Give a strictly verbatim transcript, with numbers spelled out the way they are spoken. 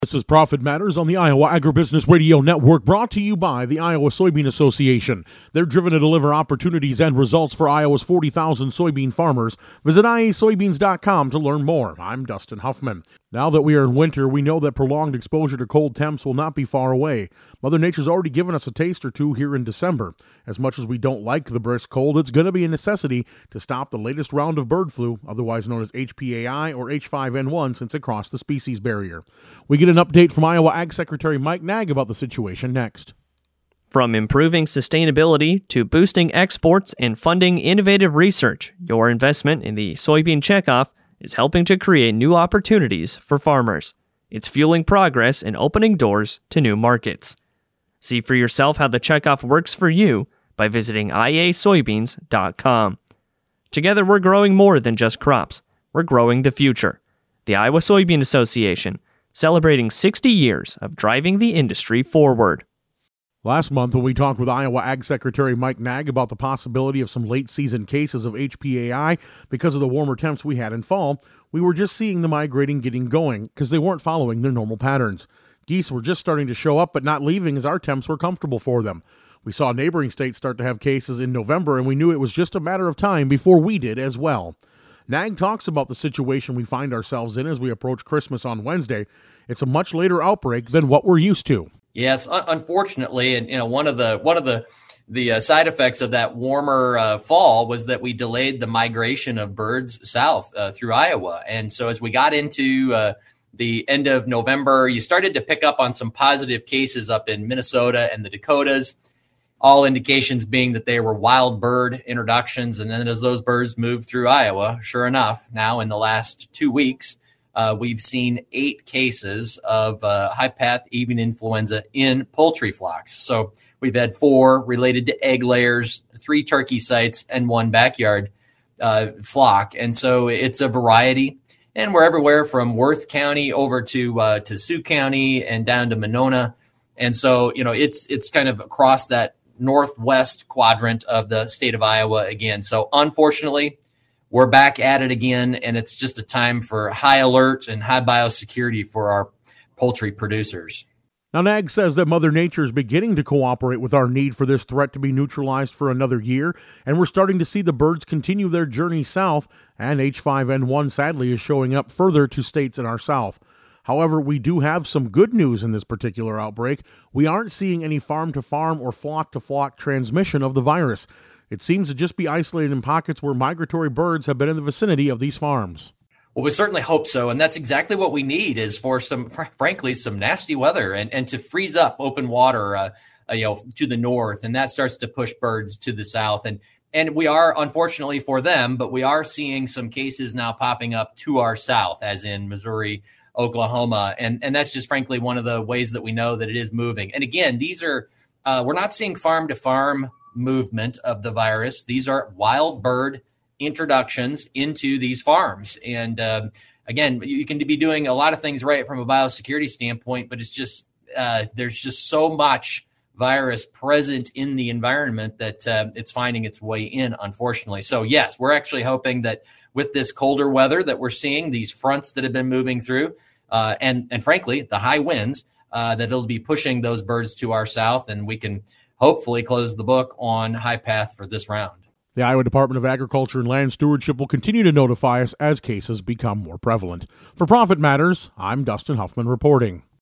This is Profit Matters on the Iowa Agribusiness Radio Network, brought to you by the Iowa Soybean Association. They're driven to deliver opportunities and results for Iowa's forty thousand soybean farmers. Visit I A soybeans dot com to learn more. I'm Dustin Huffman. Now that we are in winter, we know that prolonged exposure to cold temps will not be far away. Mother Nature's already given us a taste or two here in December. As much as we don't like the brisk cold, it's going to be a necessity to stop the latest round of bird flu, otherwise known as H P A I or H five N one, since it crossed the species barrier. We get an update from Iowa Ag Secretary Mike Naig about the situation next. From improving sustainability to boosting exports and funding innovative research, your investment in the Soybean Checkoff is helping to create new opportunities for farmers. It's fueling progress and opening doors to new markets. See for yourself how the Checkoff works for you by visiting I A soybeans dot com. Together, we're growing more than just crops. We're growing the future. The Iowa Soybean Association, celebrating sixty years of driving the industry forward. Last month, when we talked with Iowa Ag Secretary Mike Naig about the possibility of some late-season cases of H P A I because of the warmer temps we had in fall, we were just seeing the migrating getting going because they weren't following their normal patterns. Geese were just starting to show up but not leaving as our temps were comfortable for them. We saw neighboring states start to have cases in November, and we knew it was just a matter of time before we did as well. Naig talks about the situation we find ourselves in as we approach Christmas on Wednesday. It's a much later outbreak than what we're used to. Yes, un- unfortunately, and you know, one of the one of the the uh, side effects of that warmer uh, fall was that we delayed the migration of birds south uh, through Iowa, and so as we got into uh, the end of November, you started to pick up on some positive cases up in Minnesota and the Dakotas. All indications being that they were wild bird introductions, and then as those birds moved through Iowa, sure enough, now in the last two weeks. Uh, we've seen eight cases of uh, high-path avian influenza in poultry flocks. So we've had four related to egg layers, three turkey sites, and one backyard uh, flock. And so it's a variety. And we're everywhere from Worth County over to uh, to Sioux County and down to Monona. And so, you know, it's it's kind of across that northwest quadrant of the state of Iowa again. So unfortunately, we're back at it again, and it's just a time for high alert and high biosecurity for our poultry producers. Now, Naig says that Mother Nature is beginning to cooperate with our need for this threat to be neutralized for another year, and we're starting to see the birds continue their journey south, and H five N one sadly is showing up further to states in our south. However, we do have some good news in this particular outbreak. We aren't seeing any farm-to-farm or flock-to-flock transmission of the virus. It seems to just be isolated in pockets where migratory birds have been in the vicinity of these farms. Well, we certainly hope so, and that's exactly what we need is for some, fr- frankly, some nasty weather and, and to freeze up open water, uh, uh, you know, to the north, and that starts to push birds to the south. And and we are, unfortunately for them, but we are seeing some cases now popping up to our south, as in Missouri, Oklahoma, and and that's just frankly one of the ways that we know that it is moving. And again, these are uh, we're not seeing farm to farm movement of the virus. These are wild bird introductions into these farms. And uh, again, you can be doing a lot of things right from a biosecurity standpoint, but it's just, uh, there's just so much virus present in the environment that uh, it's finding its way in, unfortunately. So yes, we're actually hoping that with this colder weather that we're seeing, these fronts that have been moving through, uh, and, and frankly, the high winds, uh, that it'll be pushing those birds to our south, and we can hopefully close the book on high path for this round. The Iowa Department of Agriculture and Land Stewardship will continue to notify us as cases become more prevalent. For Profit Matters, I'm Dustin Huffman reporting.